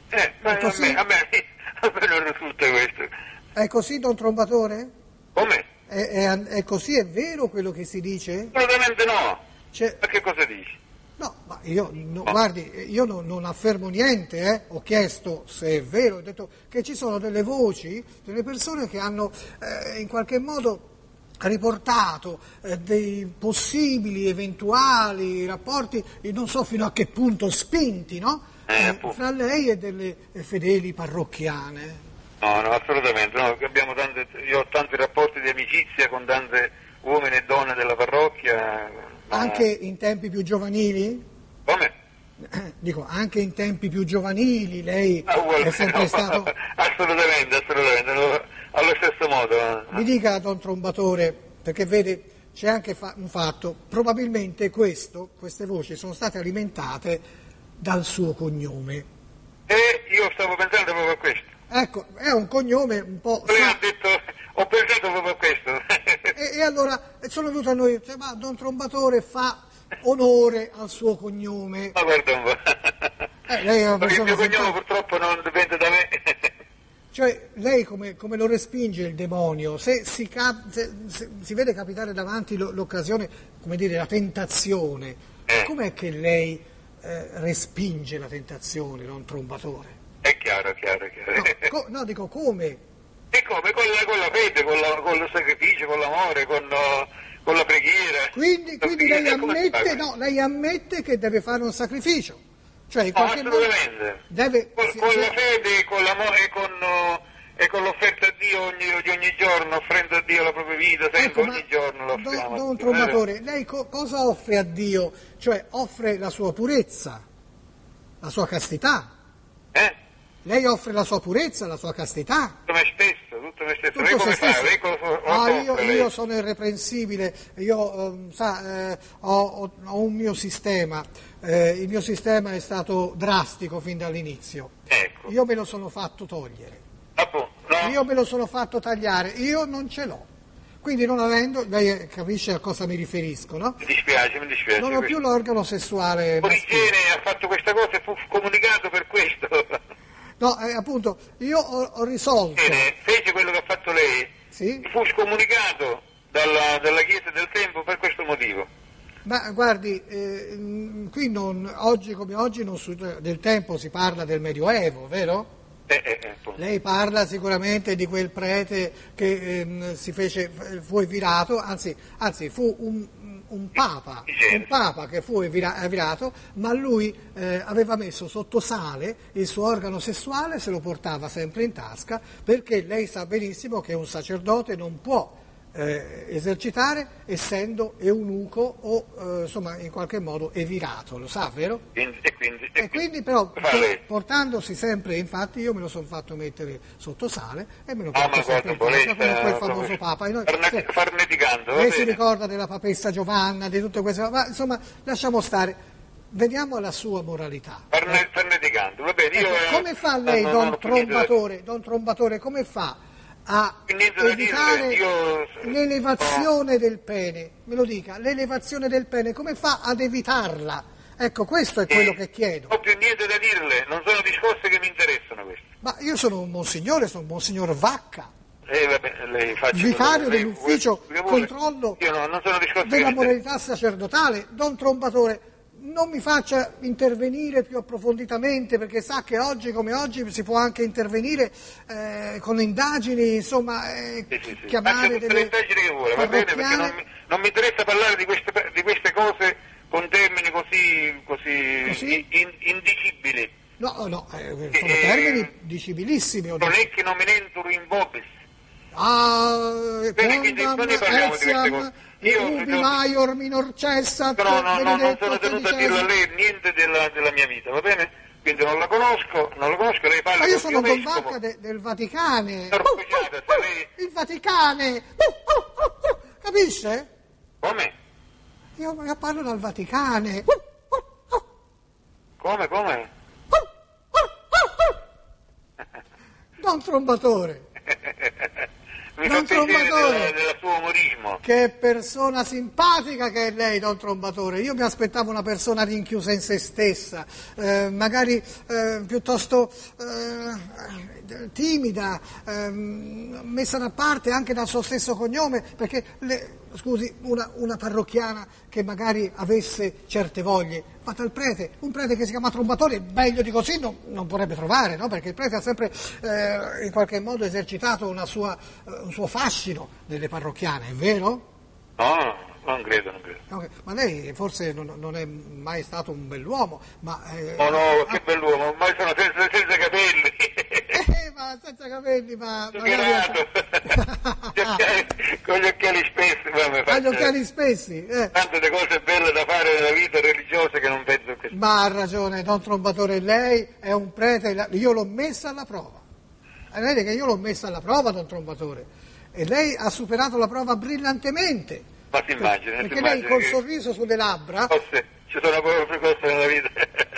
Eh, ma È così? a me, a me, a me non risulta questo. È così, don Trombatore? Come? È, è- è così, è vero quello che si dice? Assolutamente no. Cioè, Ma che cosa dici? no, ma io, no, guardi, io non, non affermo niente, eh. Ho chiesto se è vero, ho detto che ci sono delle voci, delle persone che hanno eh, in qualche modo riportato eh, dei possibili, eventuali rapporti, eh, non so fino a che punto spinti, no? Eh, Eh, appunto. fra lei e delle eh, fedeli parrocchiane. No, no, assolutamente no. Abbiamo tante, io ho tanti rapporti di amicizia con tante uomini e donne della parrocchia. ma- Anche in tempi più giovanili? Come? Eh, Dico, anche in tempi più giovanili lei Ah, uguale- è sempre no, stato... assolutamente, assolutamente, no, allo stesso modo. Mi dica, don Trombatore, perché vede, c'è anche fa- un fatto, probabilmente questo, queste voci sono state alimentate dal suo cognome. E io stavo pensando proprio a questo. Ecco, è un cognome un po'... Lei sa- ha detto, ho pensato proprio a questo. E, e allora sono venuto a noi, cioè, ma don Trombatore fa onore al suo cognome. Ma guarda un po'. Eh, lei è una Perché il persona mio cognome simpatica. purtroppo non dipende da me. Cioè, lei come, come lo respinge il demonio? Se si, cap- se- se si vede capitare davanti lo- l'occasione, come dire, la tentazione, Eh. com'è che lei eh, respinge la tentazione, don Trombatore? È chiaro, chiaro, chiaro. No, co- no, dico come? E come? Con la, con la fede, con, la, con il sacrificio, con l'amore, con, uh, con la preghiera. Quindi, La quindi lei preghiera, come si fa ammette, questo? no, lei ammette che deve fare un sacrificio. Cioè, in No, qualche modo assolutamente. deve... Con, si- con si- la fede, con l'amore e con, uh, e con l'offerta a Dio ogni, di ogni giorno, offrendo a Dio la propria vita, sempre Ecco, ma ogni giorno lo don, offriamo. a don Dio, Trombatore, lei co- cosa offre a Dio? Cioè, offre la sua purezza, la sua castità. Eh? Lei offre la sua purezza, la sua castità. Tutto me stesso, tutto me stesso. Lei Tutto come se fa? stesso. Lei cosa cosa Ah, offre, io, lei? io sono irreprensibile, io ehm, sa, eh, ho, ho- ho un mio sistema, eh, il mio sistema è stato drastico fin dall'inizio. Ecco, Io me lo sono fatto togliere, appunto, no? io me lo sono fatto tagliare, io non ce l'ho. Quindi non avendo, lei capisce a cosa mi riferisco, no? Mi dispiace, mi dispiace. Non ho più l'organo sessuale maschile. Origene ha fatto questa cosa e fu comunicato per questo. No, eh, appunto, io ho, ho risolto. Bene, fece quello che ha fatto lei, Sì? fu scomunicato dalla, dalla Chiesa del tempo per questo motivo. Ma guardi, eh, mh, qui non, oggi come oggi non su- del tempo si parla del Medioevo, vero? Eh, eh, eh, appunto. Lei parla sicuramente di quel prete che ehm, si fece, fu virato, anzi, anzi fu un, un papa, un papa che fu vira- virato, ma lui eh, aveva messo sotto sale il suo organo sessuale, se lo portava sempre in tasca, perché lei sa benissimo che un sacerdote non può eh, esercitare essendo eunuco o eh, insomma in qualche modo evirato, lo sa, vero? Quindi- e quindi, E quindi però, fa lei? portandosi sempre, infatti io me lo sono fatto mettere sotto sale e me lo Ah, porto ma sempre in guarda, tasca lei come sta quel proprio famoso Papa. E noi- farne- cioè, farneticando, va lei si bene. ricorda della papessa Giovanna, di tutte queste cose, ma insomma lasciamo stare, veniamo alla sua moralità. Farne- farneticando, va bene. Io, Ecco, eh, come fa lei, non- non don ho più niente da- Trombatore, don Trombatore, come fa a Niente da evitare dire, io- l'elevazione del pene? Me lo dica, l'elevazione del pene, come fa ad evitarla? Ecco, questo è quello Eh, che chiedo. Non ho più niente da dirle, non sono discorsi che mi interessano questi. Ma io sono un monsignore, sono un monsignor Vacca, Eh, vabbè, lei faccia vicario quello che lei- dell'ufficio quello che vuole. controllo Io no, non sono discorsi che della mi interessano. moralità sacerdotale. Don Trombatore, non mi faccia intervenire più approfonditamente, perché sa che oggi come oggi si può anche intervenire eh, con indagini, insomma, eh, Sì, sì, sì. chiamare Faccia tutte le delle indagini che vuole, va bene, perché non parrocchiane. mi, non mi interessa parlare di queste, di queste cose con termini così, così, Così? in- indicibili. No, no, eh, sono Eh, termini dicibilissimi. ho Non detto. è che nominentur in vobis. Ah, Bene, quindi quondam non ne parliamo di queste etiam, cose. Io- ubi io- maior minor cessat, No, no, no, non benedetto sono tenuto a dirle a sedicesimo. lei niente della, della mia vita, va bene? Quindi non la conosco, non la conosco, lei parla Ma io con sono il Don vescovo. Vacca de- del Vaticane. Signor Uh, Poggiata, uh, se uh, lei- il Vaticane. Uh, uh, uh, uh. Capisce? Come? Io, io parlo dal Vaticane. Uh, uh, uh. Come, come? Uh, uh, uh, uh. Don Trombatore. Mi Don fa piacere Trombatore, della, del suo umorismo. che persona simpatica che è lei, Don Trombatore. Io mi aspettavo una persona rinchiusa in se stessa, eh, magari eh, piuttosto eh, timida, eh, messa da parte anche dal suo stesso cognome, perché, le, scusi, una, una parrocchiana che magari avesse certe voglie, ma dal prete, un prete che si chiama Trombatore, meglio di così non, non vorrebbe trovare, no? Perché il prete ha sempre eh, in qualche modo esercitato una sua, eh, un suo fascino nelle parrocchiane, è vero? No, no, non credo, non credo. Okay. Ma lei forse non, non è mai stato un bell'uomo, ma... Eh, Oh no, ha, che bell'uomo, ormai sono senza, senza capelli. Eh, ma senza capelli, ma... Zuccherato. Con gli occhiali spessi. Vabbè, Ha gli occhiali spessi. Eh. Tante cose belle da fare nella vita religiosa che non penso che... Ma ha ragione, Don Trombatore, lei è un prete, io l'ho messa alla prova. E vede che io l'ho messa alla prova, Don Trombatore, e lei ha superato la prova brillantemente. Ma si immagina, Perché si lei immagina col che... sorriso sulle labbra... Forse ci sono altre cose nella vita.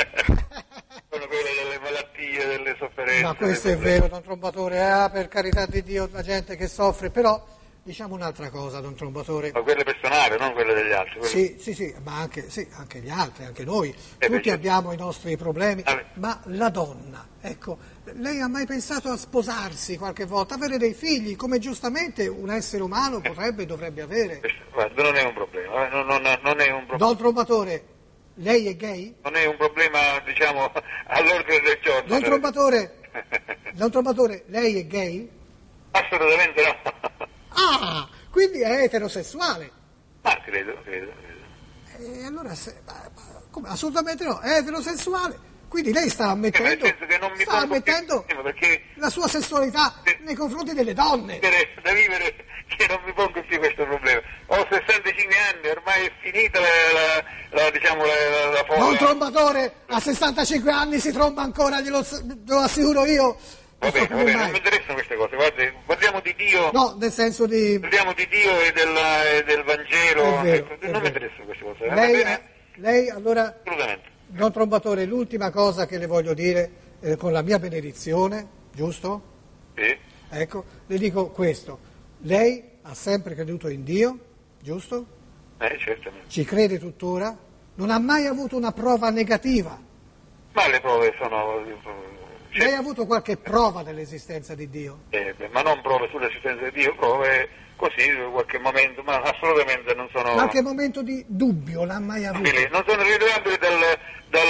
Sono quelle delle malattie, delle sofferenze. Ma questo è vero, Don Trombatore, ah, per carità di Dio, la gente che soffre, però diciamo un'altra cosa, Don Trombatore. Ma quelle personali, non quelle degli altri. Quelle... Sì, sì, sì, ma anche, sì, anche gli altri, anche noi, eh, tutti beh, abbiamo i nostri problemi, ah, ma la donna, ecco, lei ha mai pensato a sposarsi qualche volta, avere dei figli, come giustamente un essere umano potrebbe e dovrebbe avere? Guarda, non è un problema, eh? non, non, non è un problema. Don Trombatore, lei è gay? Non è un problema, diciamo, all'ordine del giorno. Don Trombatore, Don Trombatore, lei è gay? Assolutamente no. Ah, quindi è eterosessuale. Ma credo, credo, credo. E allora, se, ma, ma, come, assolutamente no, è eterosessuale. Quindi lei sta ammettendo, eh, che non mi sta ammettendo perché la sua sessualità sì. nei confronti delle donne. Da vivere che non mi pongo più questo problema. Ho sessantacinque anni, ormai è finita la, la, la diciamo, la, la, la folla. Un trombatore a sessantacinque anni si tromba ancora, glielo, lo assicuro io. Va bene, va bene, non mi interessano queste cose, guarda, parliamo di Dio. No, nel senso di... Parliamo di Dio e, della, e del Vangelo, È vero, ecco, è non vero. mi interessano queste cose. Lei, va bene? lei allora... Assolutamente. Don Trombatore, l'ultima cosa che le voglio dire, eh, con la mia benedizione, giusto? Sì. Ecco, le dico questo. Lei ha sempre creduto in Dio, giusto? Eh, certamente. Ci crede tuttora? Non ha mai avuto una prova negativa? Ma le prove sono... Cioè, Lei ha avuto qualche prova dell'esistenza di Dio? eh, ma non prove sull'esistenza di Dio, prove così, in qualche momento, ma assolutamente non sono... Qualche momento di dubbio l'ha mai avuto? Non sono rilevabili dal... dal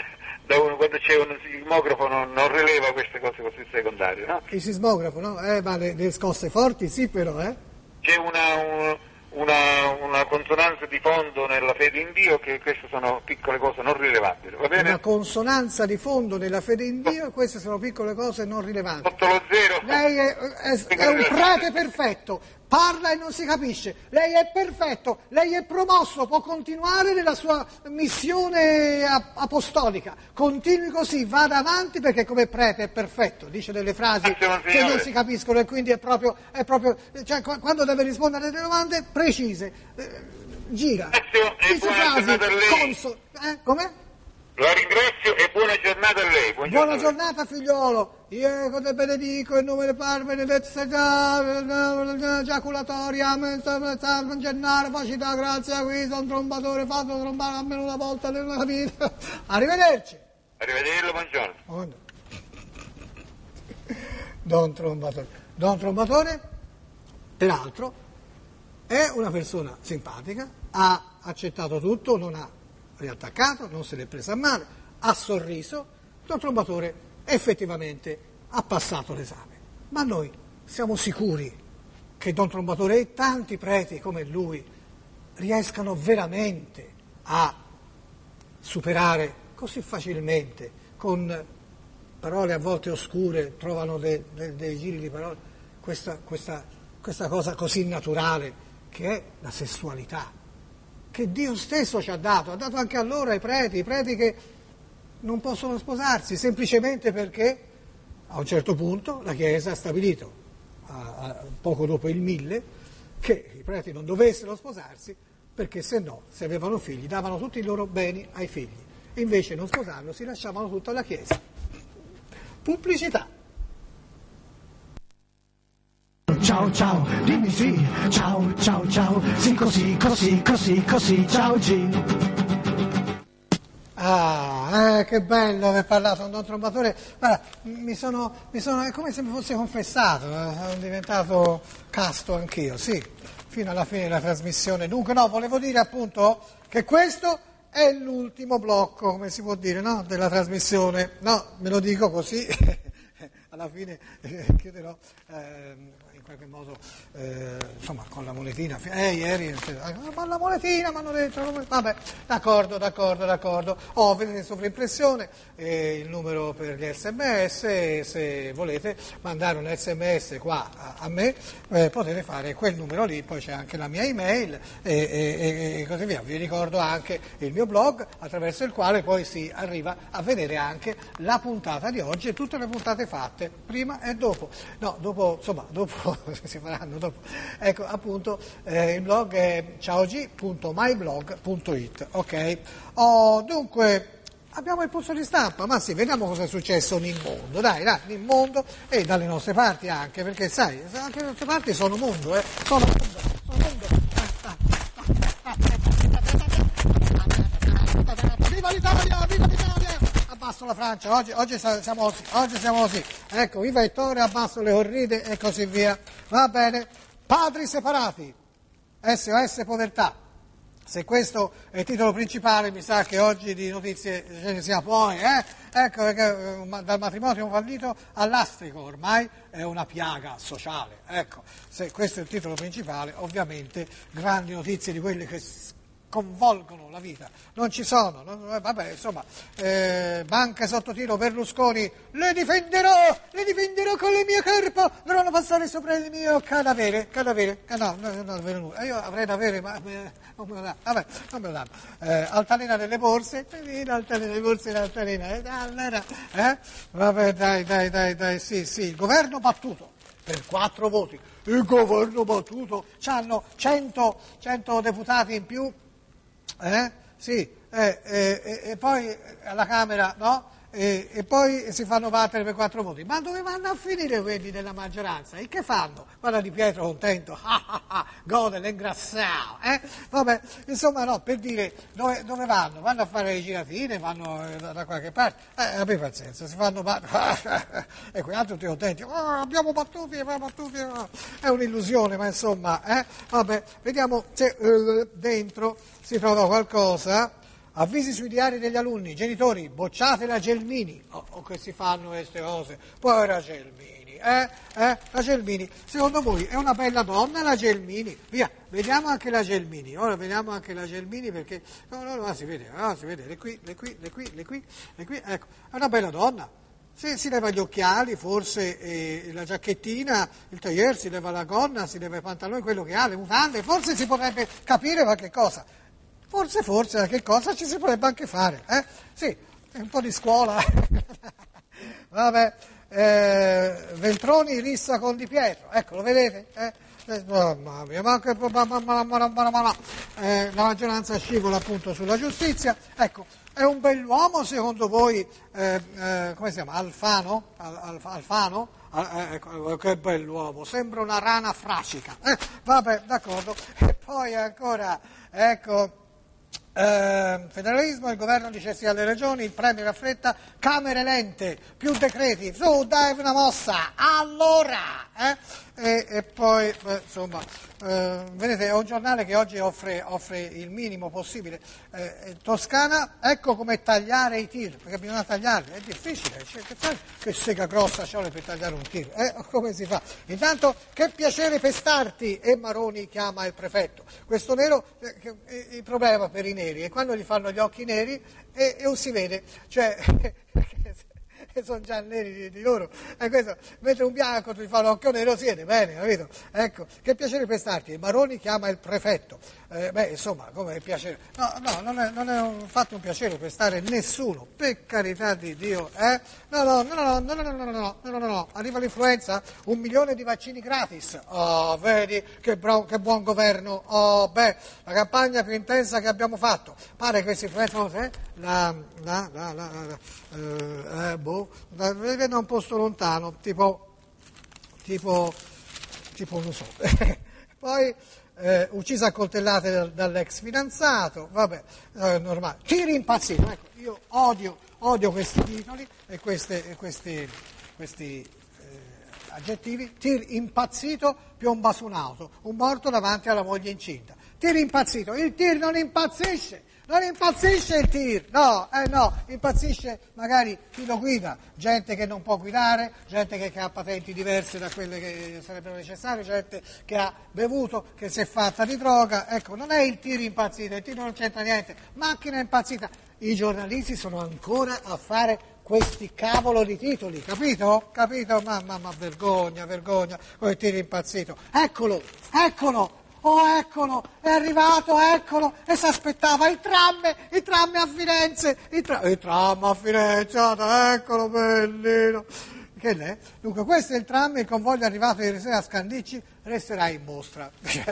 da uno, quando c'è un sismografo non, non rileva queste cose così secondarie, no? Il sismografo, no? Eh, ma le, le scosse forti sì però, eh? C'è una, un, una, una consonanza di fondo nella fede in Dio, che queste sono piccole cose non rilevabili, va bene? Una consonanza di fondo nella fede in Dio, queste sono piccole cose non rilevanti. Sotto lo zero. Lei è, è, è un prete perfetto, parla e non si capisce, lei è perfetto, lei è promosso, può continuare nella sua missione apostolica, continui così, vada avanti perché come prete è perfetto, dice delle frasi che non si capiscono e quindi è proprio, è proprio cioè, quando deve rispondere alle domande precise, eh, gira, dice frasi, conso, eh, come? La ringrazio e buona giornata a lei. Buona, buona giornata figliolo, io te benedico in nome del Padre, benedetta giaculatoria, gennare, facita, grazia, qui sono trombatore, fatto trombare almeno una volta nella vita. Arrivederci. Arrivederci, buongiorno. buongiorno. Don Trombatore. Don Trombatore, peraltro, è una persona simpatica, ha accettato tutto, non ha riattaccato, non se l'è presa a male, ha sorriso, Don Trombatore effettivamente ha passato l'esame. Ma noi siamo sicuri che Don Trombatore e tanti preti come lui riescano veramente a superare così facilmente, con parole a volte oscure, trovano dei, dei, dei giri di parole, questa, questa, questa cosa così naturale che è la sessualità, che Dio stesso ci ha dato, ha dato anche a loro ai preti, i preti che non possono sposarsi, semplicemente perché a un certo punto la Chiesa ha stabilito, a, a, poco dopo il mille, che i preti non dovessero sposarsi, perché se no, se avevano figli, davano tutti i loro beni ai figli, invece non sposandosi lasciavano tutto alla Chiesa. Pubblicità. ciao ciao, dimmi sì, ciao ciao ciao, sì così, così, così, così, ciao G. Ah, eh, che bello aver parlato con Don Trombatore. Guarda, mi sono, mi sono, è come se mi fosse confessato, eh, sono diventato casto anch'io, sì, fino alla fine della trasmissione. Dunque, no, volevo dire appunto che questo è l'ultimo blocco, come si può dire, no, della trasmissione. No, me lo dico così, alla fine eh, chiuderò eh, in qualche modo, eh, insomma, con la monetina. Eh, ieri, eh, ma la monetina, mi hanno detto, vabbè, d'accordo, d'accordo, d'accordo. Ho, vedete, sovraimpressione, eh, il numero per gli sms, e se volete mandare un sms qua a, a me, eh, potete fare quel numero lì, poi c'è anche la mia email e, e, e così via. Vi ricordo anche il mio blog, attraverso il quale poi si arriva a vedere anche la puntata di oggi e tutte le puntate fatte, prima e dopo. No, dopo, insomma, dopo si faranno dopo. Ecco, appunto, eh, il blog è ciaog punto myblog punto it, ok? Oh, dunque, abbiamo il puzzo di stampa, ma sì, vediamo cosa è successo nel mondo, dai, dai, nel mondo e dalle nostre parti anche, perché sai, anche le nostre parti sono mondo, eh, sono mondo, sono mondo. Viva l'Italia, viva l'Italia! Abbasso la Francia, oggi, oggi siamo così, oggi siamo così. Ecco, viva Ettore, abbasso le corride e così via. Va bene. Padri separati, S O S povertà. Se questo è il titolo principale, mi sa che oggi di notizie ce ne sia poi, eh? Ecco, perché eh, dal matrimonio fallito all'astrico ormai è una piaga sociale. Ecco, se questo è il titolo principale, ovviamente grandi notizie di quelle che sconvolgono la vita. Non ci sono, non, vabbè, insomma, eh, banche sotto tiro, Berlusconi, le difenderò, le difenderò con le mie corpo, dovranno passare sopra il mio cadavere, cadavere, eh, no, no, no, no, no, io avrei da avere, ma eh, non me lo danno, vabbè, non me lo danno. Eh, altalena delle borse, altalena delle borse, l'altalena, eh, allora, eh, vabbè, dai, dai, dai, dai, sì, sì, il governo battuto. Per quattro voti, il governo battuto, c'hanno cento, cento deputati in più, eh? Sì, eh, eh, e poi alla Camera, no? E, e poi si fanno battere per quattro voti. Ma dove vanno a finire quelli della maggioranza? E che fanno? Guarda Di Pietro contento, gode l'ingrassao, eh? Vabbè, insomma no, per dire, dove, dove vanno? Vanno a fare le giratine, vanno da, da qualche parte, eh, abbi pazienza, si fanno battere, e quegli altri tutti contenti, oh, abbiamo battuti, abbiamo battuti, oh. È un'illusione, ma insomma, eh? Vabbè, vediamo se eh, dentro si trova qualcosa. Avvisi sui diari degli alunni, genitori, bocciate la Gelmini, o oh, oh, che si fanno queste cose, poi la Gelmini, eh, eh, la Gelmini, secondo voi è una bella donna la Gelmini? Via, vediamo anche la Gelmini, ora vediamo anche la Gelmini perché, no, no, no, si vede, no, si vede, le qui, le qui, le qui, le qui, le qui, ecco, è una bella donna. Se si leva gli occhiali, forse eh, la giacchettina, il tailleur, si leva la gonna, si leva i pantaloni, quello che ha, le mutande, forse si potrebbe capire qualche cosa. Forse, forse, che cosa ci si potrebbe anche fare, eh? Sì, un po' di scuola. Vabbè, eh, Veltroni rissa con Di Pietro, ecco, lo vedete? Eh? Eh, mamma mia, ma che, ma, ma, ma, ma, ma, ma, eh, la maggioranza scivola appunto sulla giustizia, ecco, è un bell'uomo secondo voi, eh, eh, come si chiama, Alfano? Al, al, Alfano? Eh, ecco, che bell'uomo, sembra una rana frascica, eh, vabbè, d'accordo, e poi ancora, ecco, Eh, federalismo, il governo dice sì alle regioni, il premier affretta, camere lente, più decreti, su dai una mossa, allora, eh? e, e poi, beh, insomma, eh, vedete, è un giornale che oggi offre, offre il minimo possibile, eh, Toscana, ecco come tagliare i tir, perché bisogna tagliarli, è difficile, cioè, che, che sega grossa ci vuole per tagliare un tir, eh? Come si fa? Intanto, che piacere pestarti, e Maroni chiama il prefetto, questo nero, eh, che, eh, il problema per i neri, e quando gli fanno gli occhi neri e, e non si vede, cioè che sono già neri di, di loro, e questo, mentre un bianco ti fa l'occhio nero si vede bene, capito? Ecco, che piacere pestarti, e Maroni chiama il prefetto, eh, beh insomma, come piacere, no, no, non è, non è un, fatto un piacere pestare nessuno, per carità di Dio, eh? No, no, no, no, no, no, no, no, no, no, no, no, arriva l'influenza, un milione di vaccini gratis, oh, vedi, che, bro, che buon governo, oh, beh, la campagna più intensa che abbiamo fatto, pare che questa influenza, eh? La, la, la, la, la eh, eh, boh, vedo un posto lontano, tipo, tipo, tipo non so. Poi eh, uccisa a coltellate dal, dall'ex fidanzato, vabbè, eh, normale. Tiri impazzito, ecco, io odio, odio questi titoli e queste, e questi, questi eh, aggettivi. Tir impazzito piomba su un'auto, un morto davanti alla moglie incinta. Tir impazzito, il tir non impazzisce. Non impazzisce il tir, no, eh no, impazzisce magari chi lo guida, gente che non può guidare, gente che, che ha patenti diverse da quelle che sarebbero necessarie, gente che ha bevuto, che si è fatta di droga, ecco, non è il tir impazzito, il tir non c'entra niente, macchina impazzita. I giornalisti sono ancora a fare questi cavolo di titoli, capito? Capito? Mamma, ma vergogna, vergogna, con il tir impazzito. Eccolo, eccolo! Oh, eccolo, è arrivato, eccolo, e si aspettava il tram, il tram a Firenze, il, tra- il tram a Firenze, eccolo, bellino. Che è? Dunque, questo è il tram, il convoglio è arrivato ieri sera a Scandicci, resterà in mostra.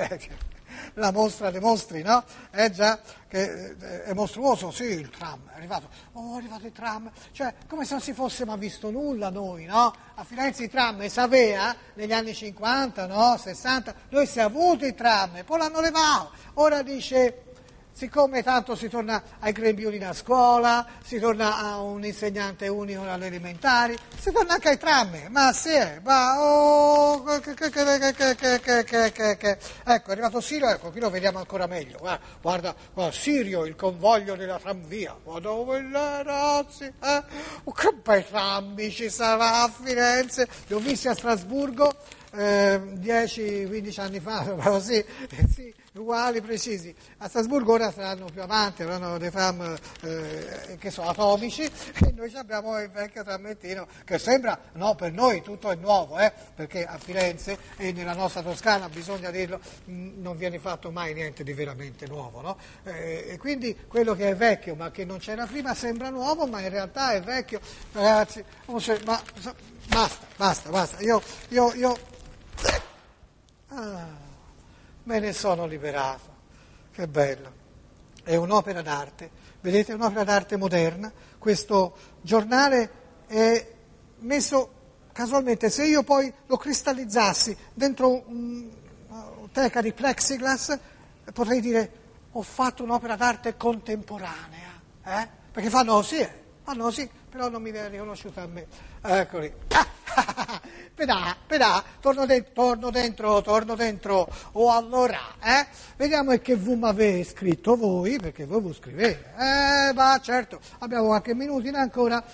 La mostra dei mostri, no? È già che è mostruoso, sì, il tram è arrivato. Oh, è arrivato il tram, cioè come se non si fosse mai visto nulla noi, no? A Firenze i tram e sapeva negli anni cinquanta, no? sessanta, noi si è avuto i tram e poi l'hanno levato. Ora dice, siccome tanto si torna ai grembiuli a scuola, si torna a un insegnante unico alle elementari, si torna anche ai tram, ma sì, ma oh, che, che, che, che, che, che, che, che. Ecco, è arrivato Sirio, ecco, qui lo vediamo ancora meglio, guarda, guarda, guarda Sirio, il convoglio della tramvia, ma dove là, ragazzi, eh? Oh, che bei trammi ci sarà a Firenze, li ho visti a Strasburgo, eh, dieci quindici anni fa, così, sì, uguali, precisi. A Strasburgo ora saranno più avanti, avranno dei tram eh, che sono atomici, e noi abbiamo il vecchio trammettino che sembra, no, per noi tutto è nuovo, eh, perché a Firenze e nella nostra Toscana, bisogna dirlo, mh, non viene fatto mai niente di veramente nuovo, no? Eh, e quindi quello che è vecchio ma che non c'era prima sembra nuovo, ma in realtà è vecchio. Ragazzi, ma basta, basta, basta, io, io, io ah, me ne sono liberato, che bello, è un'opera d'arte, vedete, è un'opera d'arte moderna, questo giornale è messo casualmente, se io poi lo cristallizzassi dentro un, una teca di plexiglass, potrei dire ho fatto un'opera d'arte contemporanea, eh? Perché fanno così, eh? fanno così, però non mi viene riconosciuta a me, eccoli. Pedà, pedà, torno dentro, torno dentro, torno dentro, o allora, eh? Vediamo che V mi avete scritto voi, perché voi vi scrivete, eh, ma certo, abbiamo qualche minuto ancora,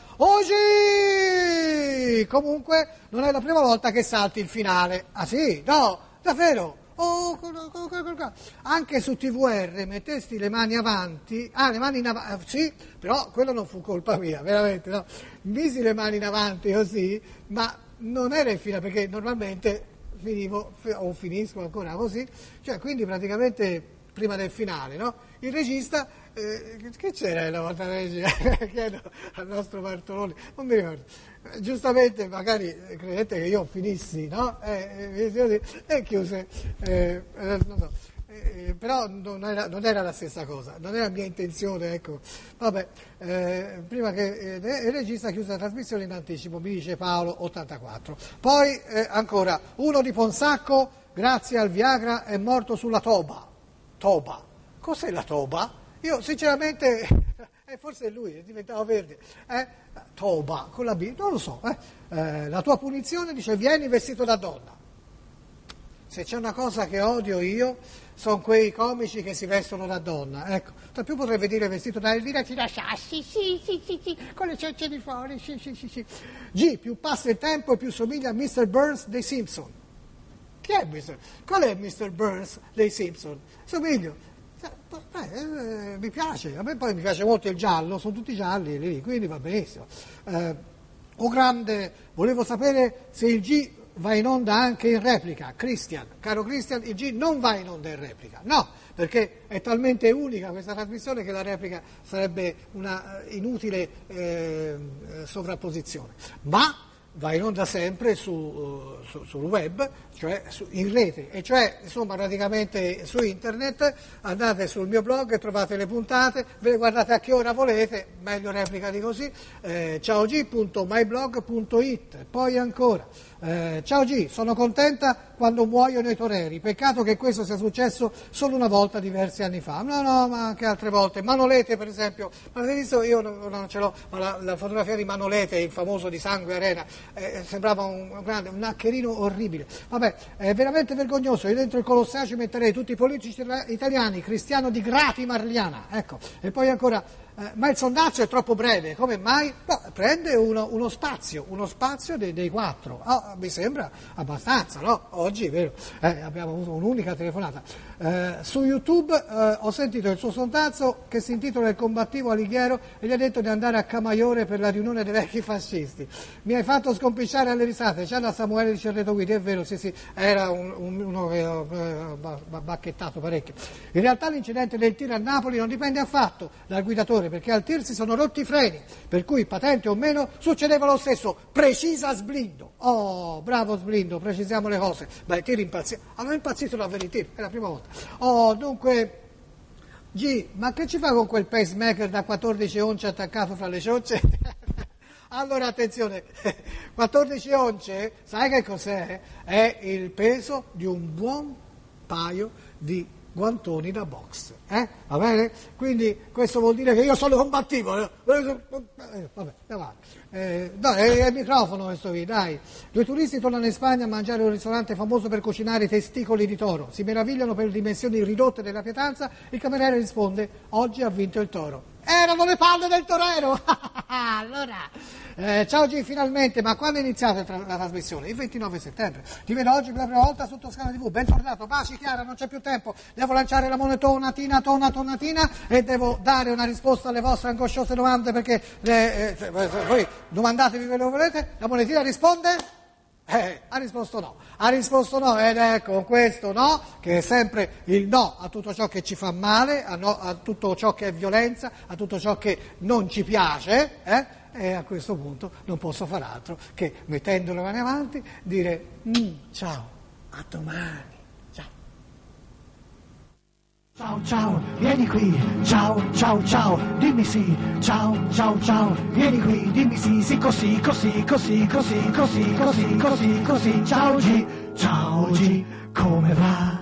oggi! Comunque, non è la prima volta che salti il finale, ah sì, no, davvero? Oh, anche su T V R mettesti le mani avanti, ah le mani in avanti, sì, però quello non fu colpa mia, veramente, no, misi le mani in avanti così, ma non era in fila perché normalmente finivo, o finisco ancora così, cioè quindi praticamente prima del finale, no? Il regista, eh, che c'era una volta la regia? Chiedo al nostro Bartoloni, non mi ricordo, eh, giustamente magari credete che io finissi, no? Eh, eh, e chiuse, eh, non so, eh, però non era, non era la stessa cosa, non era mia intenzione, ecco, vabbè, eh, prima che eh, il regista chiuse la trasmissione in anticipo, mi dice Paolo ottantaquattro. Poi eh, ancora, uno di Ponsacco, grazie al Viagra, è morto sulla toba. Toba. Cos'è la toba? Io sinceramente, eh, forse è lui, è diventato verde. Eh? Toba, con la B, non lo so. Eh? Eh, la tua punizione dice vieni vestito da donna. Se c'è una cosa che odio io, sono quei comici che si vestono da donna. Ecco, tra più potrei dire vestito da Elvira ti lascia, sì, sì, sì, sì, sì, con le ciance di fuori, sì, sì, sì, sì. G, più passa il tempo e più somiglia a mister Burns dei Simpson. Chi è mister Qual è mister Burns dei Simpson? Somiglio. Eh, eh, mi piace, a me poi mi piace molto il giallo, sono tutti gialli lì, quindi va benissimo. Eh, oh grande, volevo sapere se il G va in onda anche in replica. Christian, caro Christian, il G non va in onda in replica, no, perché è talmente unica questa trasmissione che la replica sarebbe una inutile eh, sovrapposizione, ma va in onda sempre su, uh, su, sul web, cioè su, in rete, e cioè insomma praticamente su internet, andate sul mio blog e trovate le puntate, ve le guardate a che ora volete, meglio replica di così, eh, ciaog punto myblog punto it, poi ancora, Eh, ciao G, sono contenta quando muoiono i toreri, peccato che questo sia successo solo una volta diversi anni fa. No, no, ma anche altre volte. Manolete, per esempio, ma avete visto, io non, non ce l'ho, ma la, la fotografia di Manolete, il famoso di Sangue Arena, eh, sembrava un, un grande, un accherino orribile. Vabbè, è veramente vergognoso. Io dentro il Colosseo ci metterei tutti i politici italiani, Cristiano di Grati Marliana, ecco. E poi ancora... Eh, ma il sondaggio è troppo breve, come mai? No, prende uno, uno spazio, uno spazio dei, dei quattro. Oh, mi sembra abbastanza, no? Oggi, vero, eh, abbiamo avuto un'unica telefonata. Eh, su YouTube eh, ho sentito il suo sondaggio che si intitola Il combattivo Alighiero e gli ha detto di andare a Camaiore per la riunione dei vecchi fascisti. Mi hai fatto scompisciare alle risate, c'è la Samuele di Cerreto Guidi, è vero, sì sì, era un, un, uno che ho eh, bacchettato parecchio. In realtà l'incidente del tiro a Napoli non dipende affatto dal guidatore, perché al tir si sono rotti i freni, per cui patente o meno succedeva lo stesso. Precisa Sblindo. Oh, bravo Sblindo, precisiamo le cose. Beh, tir impazzito. Hanno impazzito da veri tir, è la prima volta. Oh, dunque, G, ma che ci fa con quel pacemaker da quattordici once attaccato fra le ciocce? Allora, attenzione, quattordici once, sai che cos'è? È il peso di un buon paio di guantoni da box, eh? Va bene? Quindi questo vuol dire che io sono combattivo. Eh? Vabbè, avanti. Eh, dai, è il microfono questo qui, dai. Due turisti tornano in Spagna a mangiare un ristorante famoso per cucinare i testicoli di toro. Si meravigliano per le dimensioni ridotte della pietanza. Il cameriere risponde: oggi ha vinto il toro. Erano le palle del torero! Allora, eh, ciao G, finalmente, ma quando è iniziata tra- la trasmissione? Il ventinove settembre. Ti vedo oggi per la prima volta su Toscana tivù. Bentornato, baci Chiara, non c'è più tempo. Devo lanciare la monetona, tina, tona, tonatina e devo dare una risposta alle vostre angosciose domande perché eh, eh, voi domandatevi quello che volete. La monetina risponde? Eh, ha risposto no, ha risposto no ed ecco questo no, che è sempre il no a tutto ciò che ci fa male, a, no, a tutto ciò che è violenza, a tutto ciò che non ci piace, eh? E a questo punto non posso far altro che, mettendo le mani avanti, dire mm, ciao, a domani. Ciao ciao, vieni qui, ciao ciao ciao, dimmi sì, ciao ciao ciao, vieni qui, dimmi sì, sì così, così, così, così, così, così, così, così, ciao G, ciao G, come va?